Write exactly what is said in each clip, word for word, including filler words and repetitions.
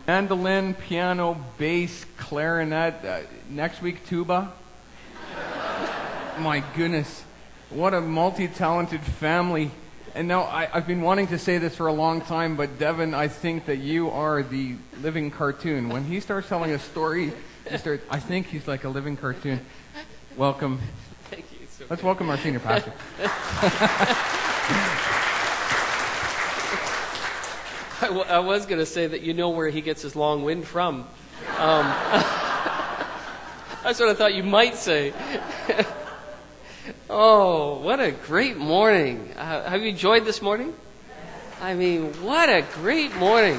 Mandolin, piano, bass, clarinet, uh, next week tuba. My goodness, what a multi-talented family. And now I, I've been wanting to say this for a long time, but Devin, I think that you are the living cartoon. When he starts telling a story, he starts, I think he's like a living cartoon. Welcome. Thank you. So Let's good. welcome our senior pastor. I, w- I was going to say that you know where he gets his long wind from. Um, that's what I thought you might say. Oh, what a great morning. Uh, have you enjoyed this morning? I mean, what a great morning.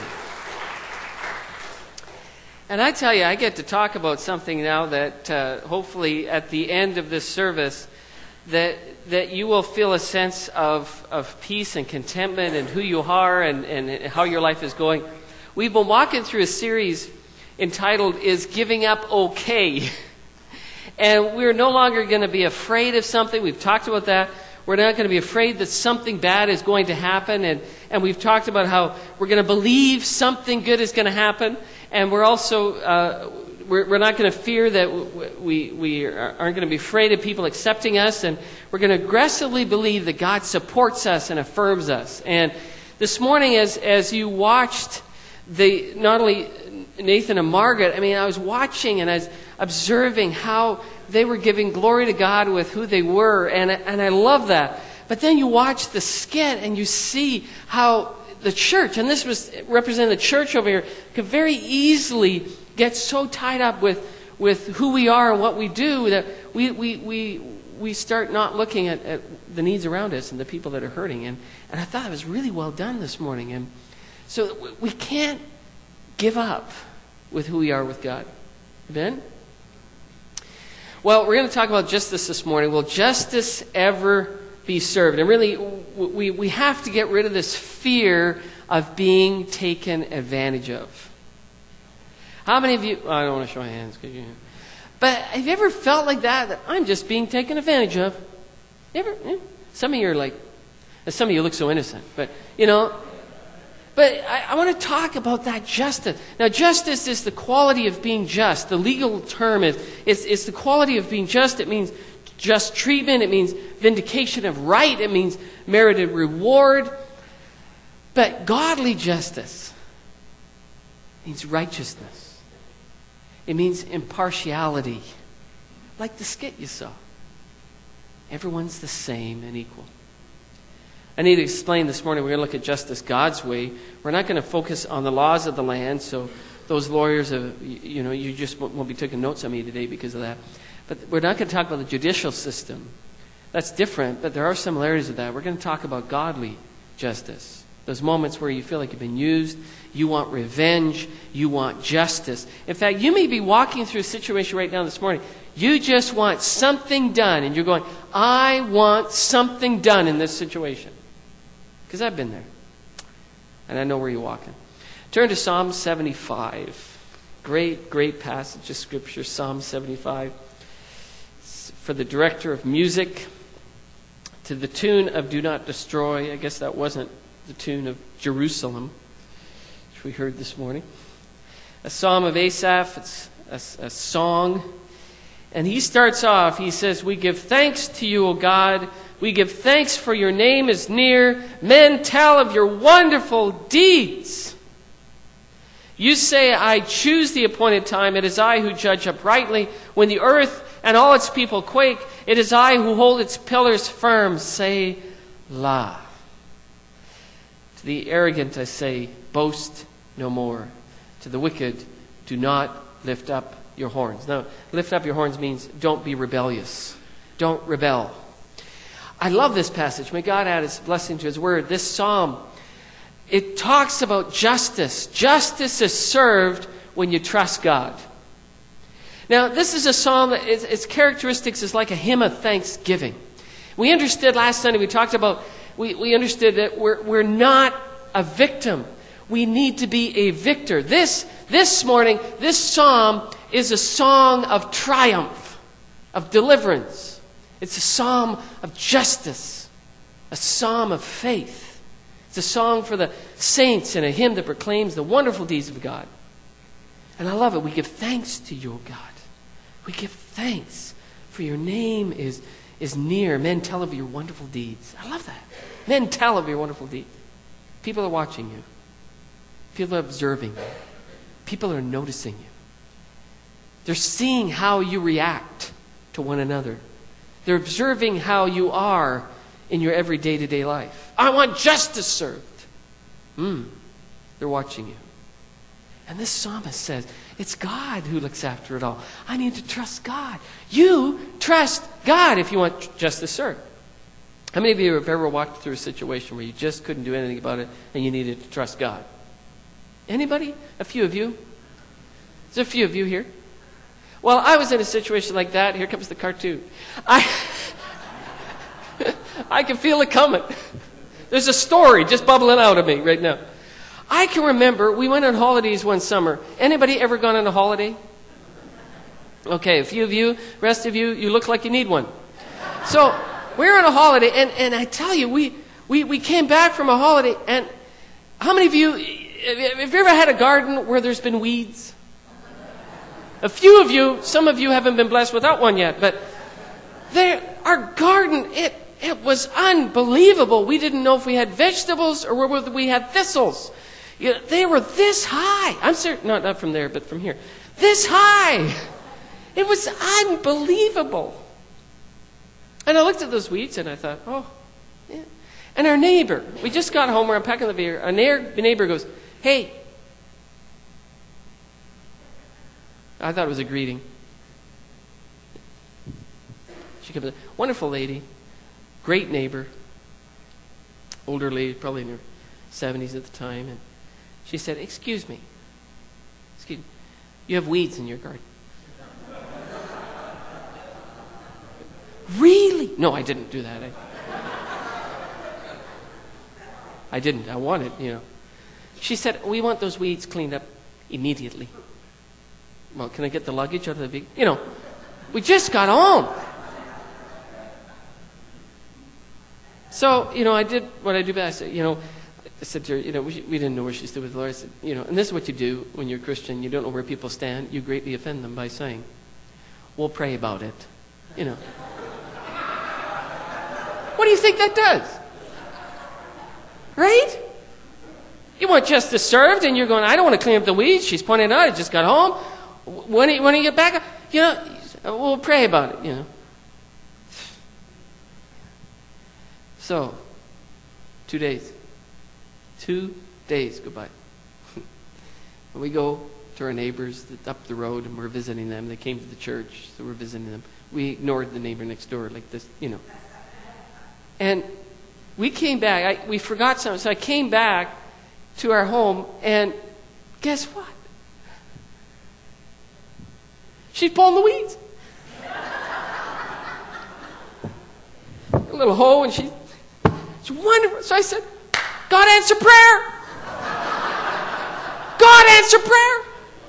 And I tell you, I get to talk about something now that uh, hopefully at the end of this service that that you will feel a sense of, of peace and contentment and who you are and, and how your life is going. We've been walking through a series entitled, Is Giving Up Okay? And we're no longer going to be afraid of something. We've talked about that. We're not going to be afraid that something bad is going to happen. And, and we've talked about how we're going to believe something good is going to happen. And we're also, uh, we're, we're not going to fear that we, we aren't going to be afraid of people accepting us. And we're going to aggressively believe that God supports us and affirms us. And this morning, as, as you watched the, not only Nathan and Margaret, I mean, I was watching and I was observing how they were giving glory to God with who they were, and and I love that. But then you watch the skit and you see how the church, and this was representing the church over here, could very easily get so tied up with with who we are and what we do that we we we, we start not looking at, at the needs around us and the people that are hurting. And, and I thought it was really well done this morning. And so we can't give up with who we are with God. Amen? Well, we're going to talk about justice this morning. Will justice ever be served? And really, we, we have to get rid of this fear of being taken advantage of. How many of you... Oh, I don't want to show my hands. You, but have you ever felt like that? That I'm just being taken advantage of? You ever? Yeah? Some of you are like... Some of you look so innocent. But, you know... But I, I want to talk about that justice. Now, justice is the quality of being just. The legal term is it's, it's the quality of being just. It means just treatment. It means vindication of right. It means merited reward. But godly justice means righteousness. It means impartiality. Like the skit you saw. Everyone's the same and equal. I need to explain this morning, we're going to look at justice God's way. We're not going to focus on the laws of the land, so those lawyers, have, you know, you just won't be taking notes on me today because of that. But we're not going to talk about the judicial system. That's different, but there are similarities with that. We're going to talk about godly justice. Those moments where you feel like you've been used, you want revenge, you want justice. In fact, you may be walking through a situation right now this morning. You just want something done, and you're going, I want something done in this situation. Because I've been there. And I know where you're walking. Turn to Psalm seventy-five. Great, great passage of Scripture, Psalm seventy-five. For the director of music, to the tune of Do Not Destroy. I guess that wasn't the tune of Jerusalem, which we heard this morning. A psalm of Asaph. It's a, a song. And he starts off, he says, We give thanks to you, O God. We give thanks for your name is near. Men tell of your wonderful deeds. You say, I choose the appointed time. It is I who judge uprightly. When the earth and all its people quake, it is I who hold its pillars firm. Say, La. To the arrogant I say, boast no more. To the wicked, do not lift up your horns. Now, lift up your horns means don't be rebellious. Don't rebel. I love this passage. May God add his blessing to his word. This psalm, it talks about justice. Justice is served when you trust God. Now, this is a psalm that its, its characteristics is like a hymn of thanksgiving. We understood last Sunday, we talked about, we, we understood that we're, we're not a victim. We need to be a victor. This, this morning, this psalm is a song of triumph, of deliverance. It's a psalm of justice, a psalm of faith. It's a song for the saints and a hymn that proclaims the wonderful deeds of God. And I love it. We give thanks to you, O God. We give thanks, for your name is, is near. Men tell of your wonderful deeds. I love that. Men tell of your wonderful deeds. People are watching you. People are observing you. People are noticing you. They're seeing how you react to one another. They're observing how you are in your every day-to-day life. I want justice served. Hmm. They're watching you. And this psalmist says, it's God who looks after it all. I need to trust God. You trust God if you want justice served. How many of you have ever walked through a situation where you just couldn't do anything about it and you needed to trust God? Anybody? A few of you? There's a few of you here. Well, I was in a situation like that. Here comes the cartoon. I, I can feel it coming. There's a story just bubbling out of me right now. I can remember we went on holidays one summer. Anybody ever gone on a holiday? Okay, a few of you. Rest of you, you look like you need one. So we were on a holiday, and, and I tell you, we, we, we came back from a holiday, and how many of you, have you ever had a garden where there's been weeds? A few of you, some of you haven't been blessed without one yet, but there, our garden, it, it was unbelievable. We didn't know if we had vegetables or whether we had thistles. You know, they were this high. I'm certain, not, not from there, but from here. This high. It was unbelievable. And I looked at those weeds and I thought, oh, yeah. And our neighbor, we just got home, we're unpacking the beer. Our neighbor goes, hey. I thought it was a greeting. She comes in, wonderful lady, great neighbor, older lady, probably in her seventies at the time, and she said, excuse me, excuse me, you have weeds in your garden. Really? No, I didn't do that. I, I didn't. I wanted, you know. She said, we want those weeds cleaned up immediately. Well, can I get the luggage out of the big... You know, we just got home. So, you know, I did what I do best. I said, you know, I said to her, you know, we, we didn't know where she stood with the Lord. I said, you know, and this is what you do when you're a Christian. You don't know where people stand. You greatly offend them by saying, we'll pray about it. You know. What do you think that does? Right? You want justice served, and you're going, I don't want to clean up the weeds. She's pointing out, I just got home. When do you, when do you get back? You know, we'll pray about it, you know. So, two days. Two days go by. We go to our neighbors up the road, and we're visiting them. They came to the church, so we're visiting them. We ignored the neighbor next door like this, you know. And we came back. I, we forgot something. So I came back to our home, and guess what? She's pulling the weeds. A little hoe, and she, she's wonderful. So I said, God answer prayer. God answer prayer.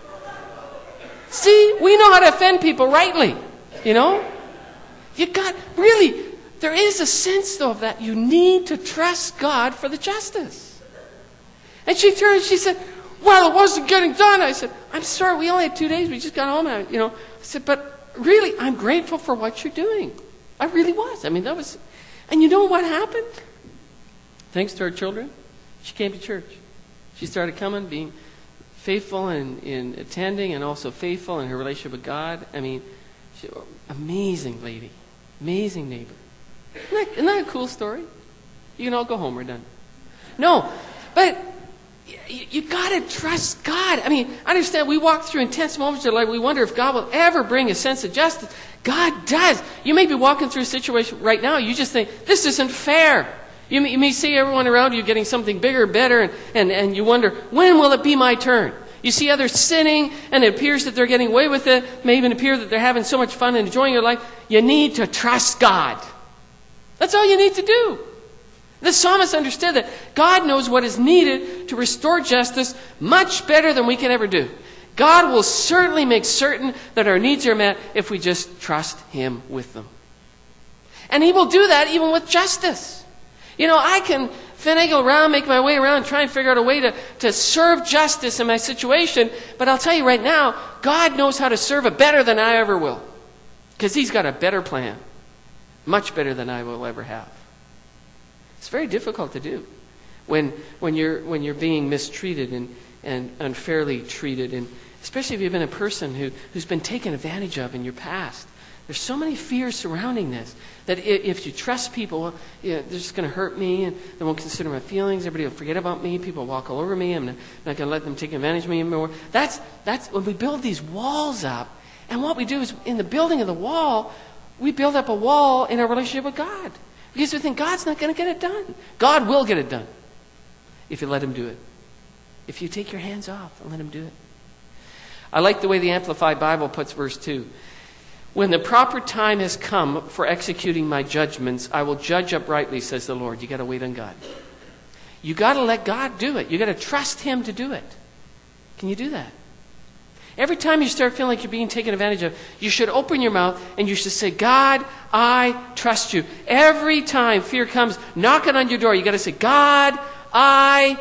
See, we know how to offend people rightly, you know? You got, really, there is a sense, though, of that. You need to trust God for the justice. And she turned and she said, well, it wasn't getting done. I said, I'm sorry, we only had two days. We just got home. And I, you know, I said, but really, I'm grateful for what you're doing. I really was. I mean, that was, and you know what happened? Thanks to our children, she came to church. She started coming, being faithful in, in attending and also faithful in her relationship with God. I mean, she, amazing lady, amazing neighbor. Isn't that, isn't that a cool story? You can all go home, we're done. No, but you, you got to trust God. I mean, I understand we walk through intense moments in our life. We wonder if God will ever bring a sense of justice. God does. You may be walking through a situation right now. You just think, this isn't fair. You may, you may see everyone around you getting something bigger, better, and, and, and you wonder, when will it be my turn? You see others sinning, and it appears that they're getting away with it. It may even appear that they're having so much fun and enjoying their life. You need to trust God. That's all you need to do. The psalmist understood that God knows what is needed to restore justice much better than we can ever do. God will certainly make certain that our needs are met if we just trust Him with them. And He will do that even with justice. You know, I can finagle around, make my way around, try and figure out a way to, to serve justice in my situation. But I'll tell you right now, God knows how to serve it better than I ever will. Because He's got a better plan. Much better than I will ever have. It's very difficult to do when when you're when you're being mistreated and, and unfairly treated, and especially if you've been a person who, who's been taken advantage of in your past. There's so many fears surrounding this that if you trust people, well, you know, they're just going to hurt me and they won't consider my feelings. Everybody will forget about me. People will walk all over me. I'm not, not going to let them take advantage of me anymore. That's, that's when we build these walls up. And what we do is in the building of the wall, we build up a wall in our relationship with God. Because we think God's not going to get it done. God will get it done if you let Him do it. If you take your hands off and let Him do it. I like the way the Amplified Bible puts verse two. When the proper time has come for executing my judgments, I will judge uprightly, says the Lord. You got to wait on God. You got to let God do it. You got to trust Him to do it. Can you do that? Every time you start feeling like you're being taken advantage of, you should open your mouth and you should say, God, I trust you. Every time fear comes knocking on your door, you got to say, God, I.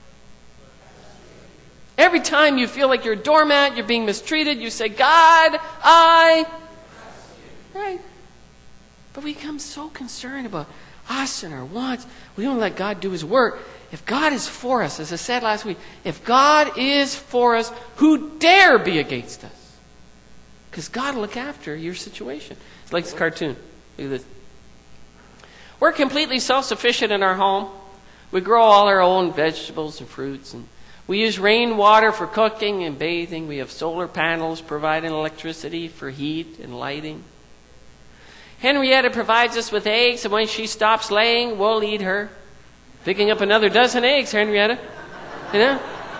Every time you feel like you're a doormat, you're being mistreated, you say, God, I. Right. But we become so concerned about us and our wants. We don't let God do His work. If God is for us, as I said last week, if God is for us, who dare be against us? Because God will look after your situation. It's like this cartoon. Look at this. We're completely self-sufficient in our home. We grow all our own vegetables and fruits. And we use rainwater for cooking and bathing. We have solar panels providing electricity for heat and lighting. Henrietta provides us with eggs, and when she stops laying, we'll eat her. Picking up another dozen eggs, Henrietta. You know?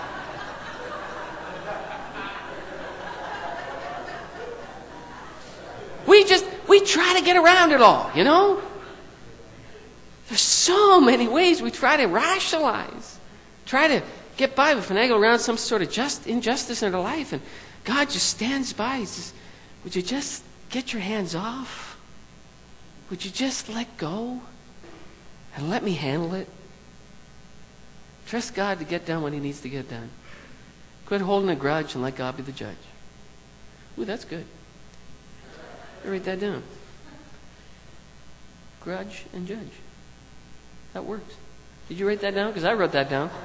We just, we try to get around it all, you know? There's so many ways we try to rationalize. Try to get by, we finagle around some sort of just injustice in our life, and God just stands by. He says, would you just get your hands off? Would you just let go and let me handle it? Trust God to get done what He needs to get done. Quit holding a grudge and let God be the judge. Ooh, that's good. I write that down. Grudge and judge. That works. Did you write that down? Because I wrote that down.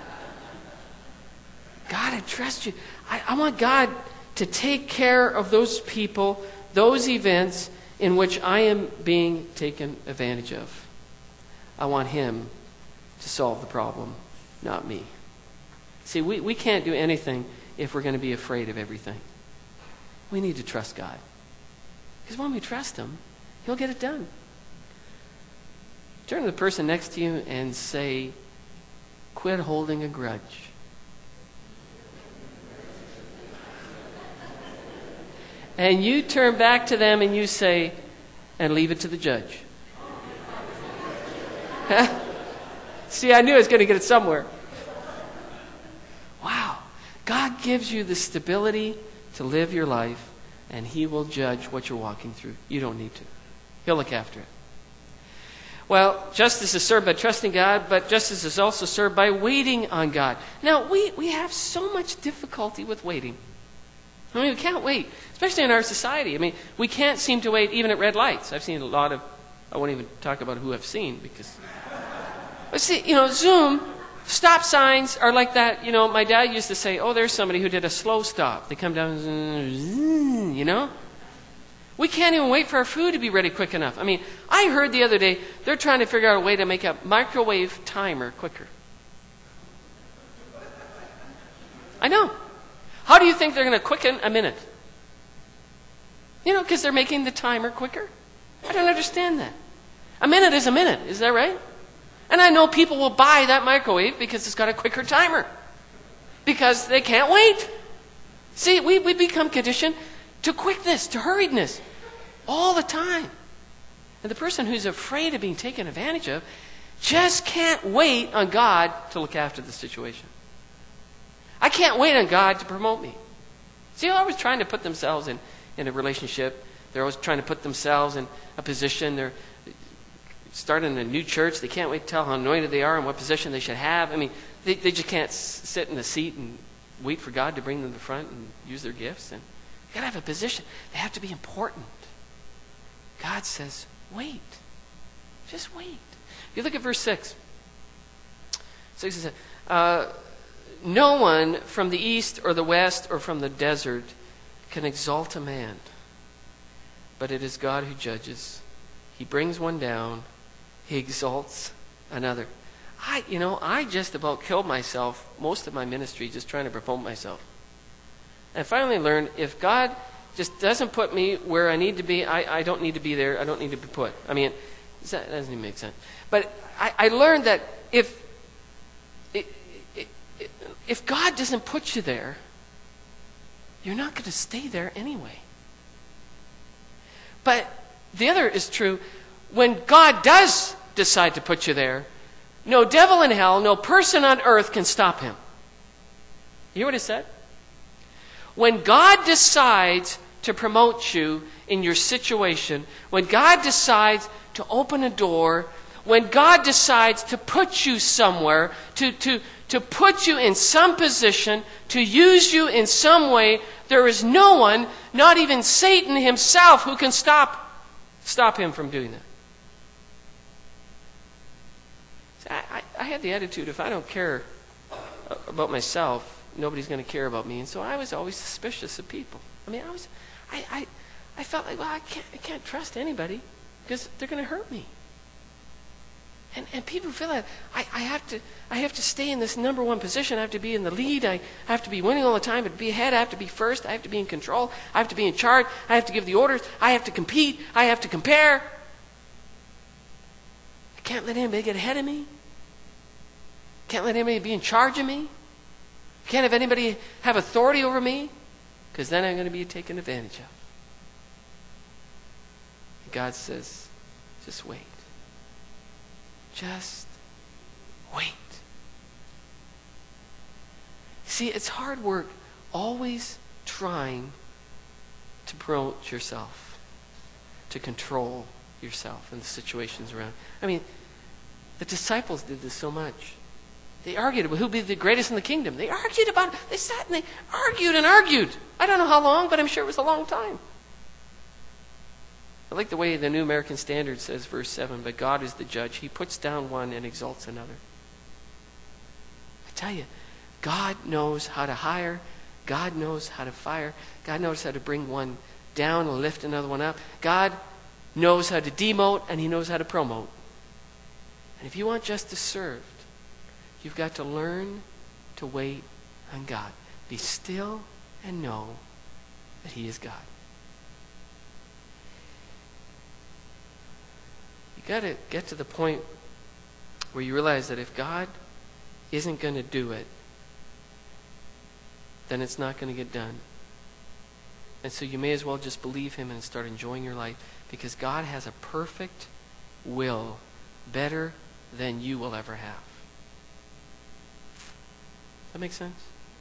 God, I trust you. I, I want God to take care of those people, those events in which I am being taken advantage of. I want Him to solve the problem, not me. See, we, we can't do anything if we're going to be afraid of everything. We need to trust God. Because when we trust Him, He'll get it done. Turn to the person next to you and say, quit holding a grudge. And you turn back to them and you say, and leave it to the judge. See, I knew I was going to get it somewhere. Wow. God gives you the stability to live your life, and He will judge what you're walking through. You don't need to. He'll look after it. Well, justice is served by trusting God, but justice is also served by waiting on God. Now, we, we have so much difficulty with waiting. I mean, we can't wait, especially in our society. I mean, we can't seem to wait even at red lights. I've seen a lot of, I won't even talk about who I've seen because, but see, you know, Zoom, stop signs are like that. You know, my dad used to say, oh, there's somebody who did a slow stop. They come down, you know. We can't even wait for our food to be ready quick enough. I mean, I heard the other day, they're trying to figure out a way to make a microwave timer quicker. I know. How do you think they're going to quicken a minute? You know, because they're making the timer quicker. I don't understand that. A minute is a minute, is that right? And I know people will buy that microwave because it's got a quicker timer. Because they can't wait. See, we, we become conditioned to quickness, to hurriedness, all the time. And the person who's afraid of being taken advantage of just can't wait on God to look after the situation. I can't wait on God to promote me. See, they're always trying to put themselves in, in a relationship. They're always trying to put themselves in a position. They're starting a new church. They can't wait to tell how anointed they are and what position they should have. I mean, they, they just can't s- sit in the seat and wait for God to bring them to the front and use their gifts. And you got to have a position. They have to be important. God says, wait. Just wait. If you look at verse six. six says, uh, no one from the east or the west or from the desert can exalt a man, but it is God who judges. He brings one down. He exalts another. I, you know, I just about killed myself most of my ministry just trying to promote myself. And I finally learned if God just doesn't put me where I need to be, I, I don't need to be there. I don't need to be put. I mean, that doesn't even make sense. But I, I learned that if if God doesn't put you there, you're not going to stay there anyway. But the other is true. When God does decide to put you there, no devil in hell, no person on earth can stop him. You hear what I said? When God decides to promote you in your situation, when God decides to open a door, when God decides to put you somewhere, to, to, to put you in some position, to use you in some way, there is no one, not even Satan himself, who can stop, stop him from doing that. I, I, I had the attitude, if I don't care about myself, nobody's going to care about me. And so I was always suspicious of people. I mean, I was, I, I, I felt like, well, I can't, I can't trust anybody because they're going to hurt me. And, and people feel that I, I have to I have to stay in this number one position. I have to be in the lead. I have to be winning all the time. I have to be ahead. I have to be first. I have to be in control. I have to be in charge. I have to give the orders. I have to compete. I have to compare. I can't let anybody get ahead of me. Can't let anybody be in charge of me. Can't have anybody have authority over me, because then I'm going to be taken advantage of. God says, just wait. Just wait. See, it's hard work always trying to promote yourself, to control yourself and the situations around. I mean, the disciples did this so much. They argued about who'd be the greatest in the kingdom. They argued about it. They sat and they argued and argued. I don't know how long, but I'm sure it was a long time. I like the way the New American Standard says, verse seven, but God is the judge. He puts down one and exalts another. I tell you, God knows how to hire. God knows how to fire. God knows how to bring one down and lift another one up. God knows how to demote, and he knows how to promote. And if you want justice served, you've got to learn to wait on God. Be still and know that he is God. You got to get to the point where you realize that if God isn't going to do it, then it's not going to get done. And so you may as well just believe him and start enjoying your life, because God has a perfect will, better than you will ever have. That makes sense?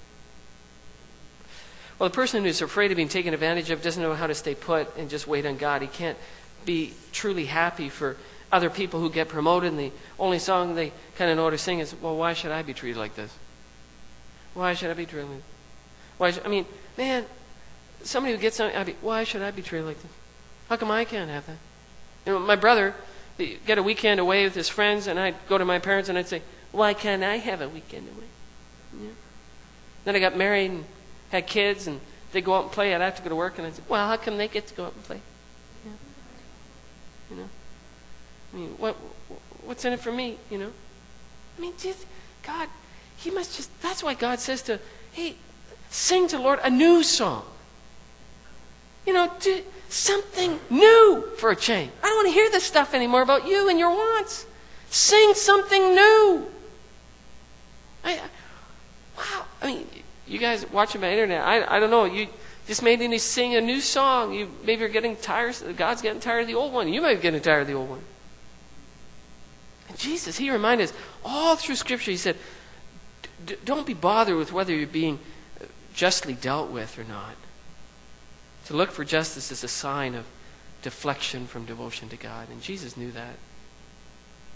Well, the person who's afraid of being taken advantage of doesn't know how to stay put and just wait on God. He can't be truly happy for other people who get promoted, and the only song they kind of know how to sing is, well, why should I be treated like this? Why should I be treated like this? Why should, I mean, man, somebody who gets something, I'd be, why should I be treated like this? How come I can't have that? You know, my brother, he'd get a weekend away with his friends, and I'd go to my parents and I'd say, why can't I have a weekend away? Yeah. Then I got married and had kids, and they go out and play. I'd have to go to work, and I'd say, well, how come they get to go out and play? Yeah. You know? I mean, what what's in it for me, you know? I mean, just, God, he must just, that's why God says to, hey, sing to the Lord a new song. You know, do something new for a change. I don't want to hear this stuff anymore about you and your wants. Sing something new. I, wow. I mean, you guys watching my internet, I I don't know, you just made me sing a new song. You maybe you're getting tired, God's getting tired of the old one. You might be getting tired of the old one. And Jesus, he reminded us all through Scripture, he said, don't be bothered with whether you're being justly dealt with or not. To look for justice is a sign of deflection from devotion to God. And Jesus knew that.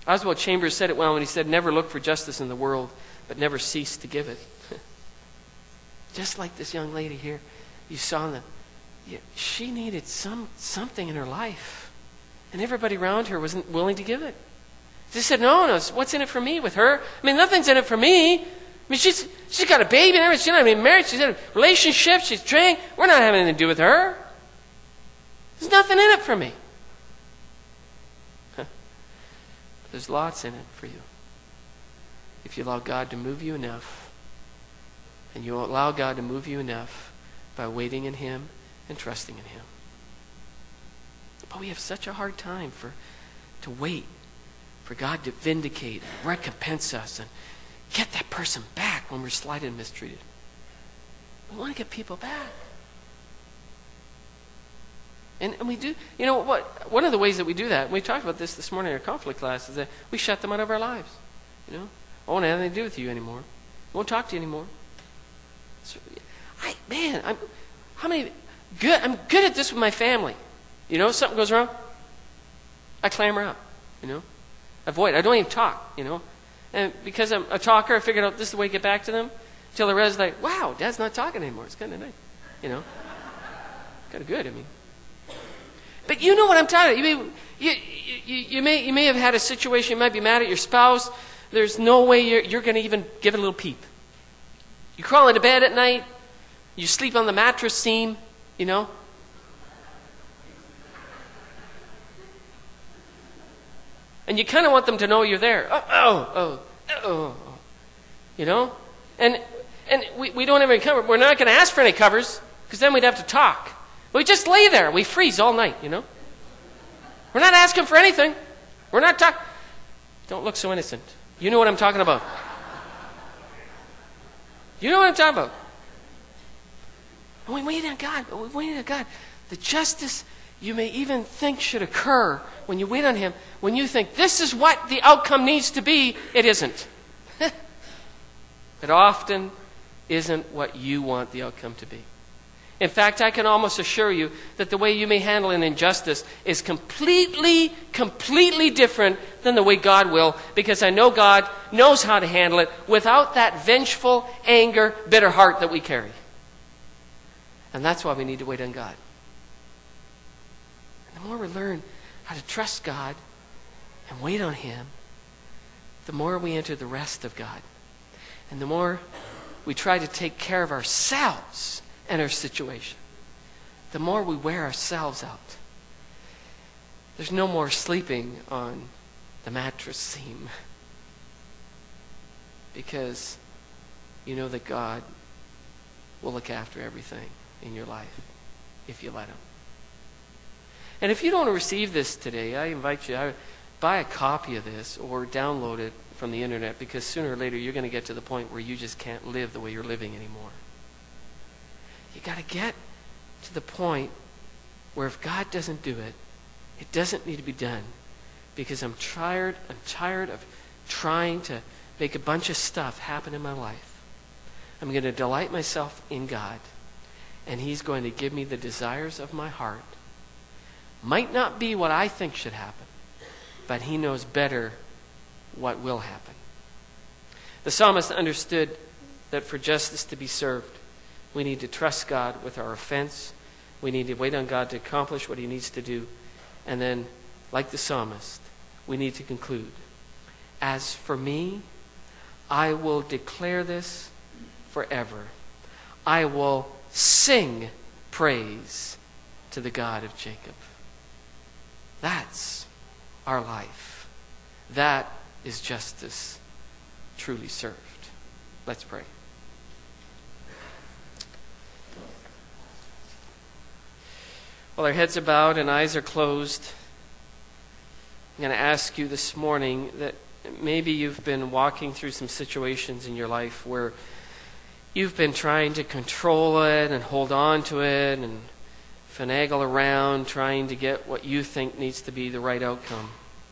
Oswald Chambers said it well when he said, never look for justice in the world, but never cease to give it. Just like this young lady here, you saw the, yeah, she needed some something in her life. And everybody around her wasn't willing to give it. They said, no, no, what's in it for me with her? I mean, nothing's in it for me. I mean, she's she's got a baby and everything. She's not even married. She's in a relationship. She's drinking. We're not having anything to do with her. There's nothing in it for me. Huh. There's lots in it for you. If you allow God to move you enough, and you allow God to move you enough by waiting in Him and trusting in Him. But we have such a hard time for to wait for God to vindicate and recompense us and get that person back when we're slighted and mistreated. We want to get people back. And, and we do, you know what? One of the ways that we do that, and we talked about this this morning in our conflict class, is that we shut them out of our lives. You know, I won't have anything to do with you anymore. I won't talk to you anymore. So, I man, I'm how many good? I'm good at this with my family. You know, something goes wrong, I clamor out. You know, avoid. I don't even talk. You know, and because I'm a talker, I figured out this is the way to get back to them. Until I realized, like, wow, Dad's not talking anymore. It's kind of nice. You know, kind of good. I mean. But you know what I'm talking about. You may, you, you, you, may, you may have had a situation, you might be mad at your spouse. There's no way you're, you're going to even give it a little peep. You crawl into bed at night. You sleep on the mattress seam, you know. And you kind of want them to know you're there. Oh, oh, oh, oh. You know? And and we, we don't have any cover. We're not going to ask for any covers because then we'd have to talk. We just lay there. We freeze all night, you know. We're not asking for anything. We're not talking. Don't look so innocent. You know what I'm talking about. You know what I'm talking about. And we wait on God. We wait on God. The justice you may even think should occur when you wait on Him, when you think this is what the outcome needs to be, it isn't. It often isn't what you want the outcome to be. In fact, I can almost assure you that the way you may handle an injustice is completely, completely different than the way God will, because I know God knows how to handle it without that vengeful, anger, bitter heart that we carry. And that's why we need to wait on God. And the more we learn how to trust God and wait on Him, the more we enter the rest of God. And the more we try to take care of ourselves and our situation, the more we wear ourselves out. There's no more sleeping on the mattress seam, because you know that God will look after everything in your life if you let Him. And if you don't receive this today, I invite you to buy a copy of this or download it from the internet, because sooner or later you're going to get to the point where you just can't live the way you're living anymore. You got to get to the point where if God doesn't do it, it doesn't need to be done, because I'm tired, I'm tired of trying to make a bunch of stuff happen in my life. I'm going to delight myself in God, and He's going to give me the desires of my heart. Might not be what I think should happen, but He knows better what will happen. The psalmist understood that for justice to be served, we need to trust God with our offense. We need to wait on God to accomplish what He needs to do. And then, like the psalmist, we need to conclude, as for me, I will declare this forever. I will sing praise to the God of Jacob. That's our life. That is justice truly served. Let's pray. While our heads are bowed and eyes are closed, I'm going to ask you this morning that maybe you've been walking through some situations in your life where you've been trying to control it and hold on to it and finagle around trying to get what you think needs to be the right outcome.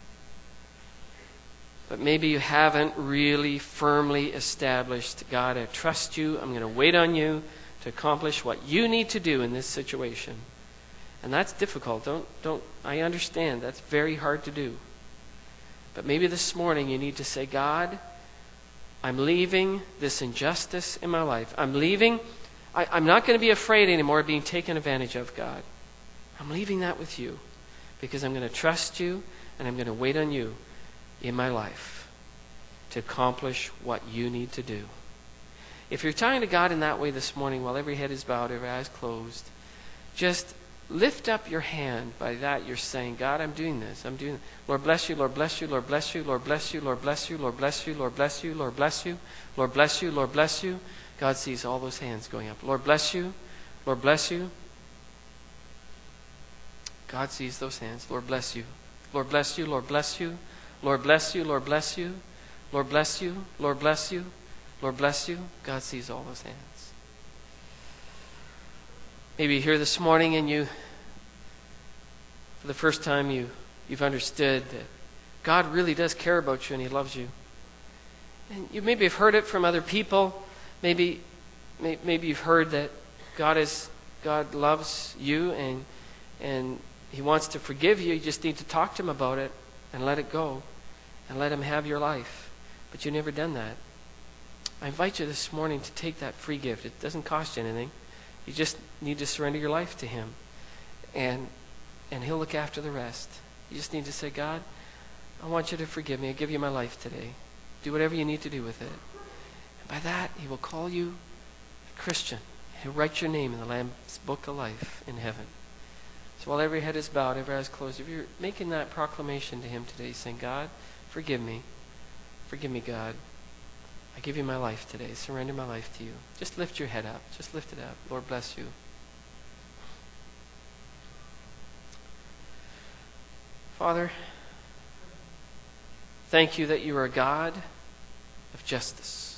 But maybe you haven't really firmly established, God, I trust you. I'm going to wait on you to accomplish what you need to do in this situation. And that's difficult. Don't, don't, I understand. That's very hard to do. But maybe this morning you need to say, God, I'm leaving this injustice in my life. I'm leaving. I, I'm not going to be afraid anymore of being taken advantage of, God. I'm leaving that with you because I'm going to trust you and I'm going to wait on you in my life to accomplish what you need to do. If you're talking to God in that way this morning while every head is bowed, every eye is closed, just lift up your hand. By that you're saying, God, I'm doing this. I'm doing this. Lord bless you, Lord bless you, Lord bless you, Lord bless you, Lord bless you, Lord bless you, Lord bless you, Lord bless you, Lord bless you, Lord bless you. God sees all those hands going up. Lord bless you, Lord bless you. God sees those hands. Lord bless you. Lord bless you, Lord bless you. Lord bless you, Lord bless you. Lord bless you, Lord bless you. Lord bless you. God sees all those hands. Maybe you're here this morning and you, for the first time, you, you've understood that God really does care about you and He loves you. And you maybe have heard it from other people. Maybe, may, maybe you've heard that God is God loves you and and He wants to forgive you. You just need to talk to Him about it and let it go and let Him have your life. But you've never done that. I invite you this morning to take that free gift. It doesn't cost you anything. You just need to surrender your life to Him. And and He'll look after the rest. You just need to say, God, I want you to forgive me. I give you my life today. Do whatever you need to do with it. And by that, He will call you a Christian. He'll write your name in the Lamb's Book of Life in heaven. So while every head is bowed, every eye is closed, if you're making that proclamation to Him today, saying, God, forgive me. Forgive me, God. I give you my life today. Surrender my life to you. Just lift your head up. Just lift it up. Lord bless you. Father, thank you that you are a God of justice.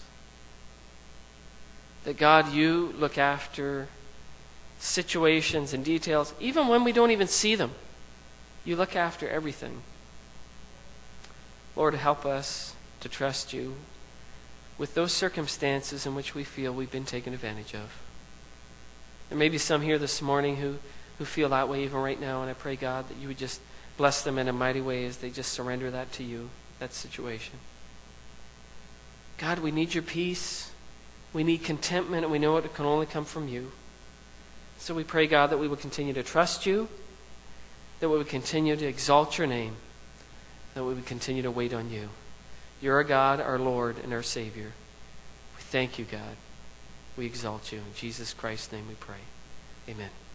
That God, you look after situations and details, even when we don't even see them. You look after everything. Lord, help us to trust you with those circumstances in which we feel we've been taken advantage of. There may be some here this morning who, who feel that way even right now, and I pray, God, that you would just bless them in a mighty way as they just surrender that to you, that situation. God, we need your peace. We need contentment, and we know it can only come from you. So we pray, God, that we would continue to trust you, that we would continue to exalt your name, that we would continue to wait on you. You're our God, our Lord, and our Savior. We thank you, God. We exalt you. In Jesus Christ's name we pray. Amen.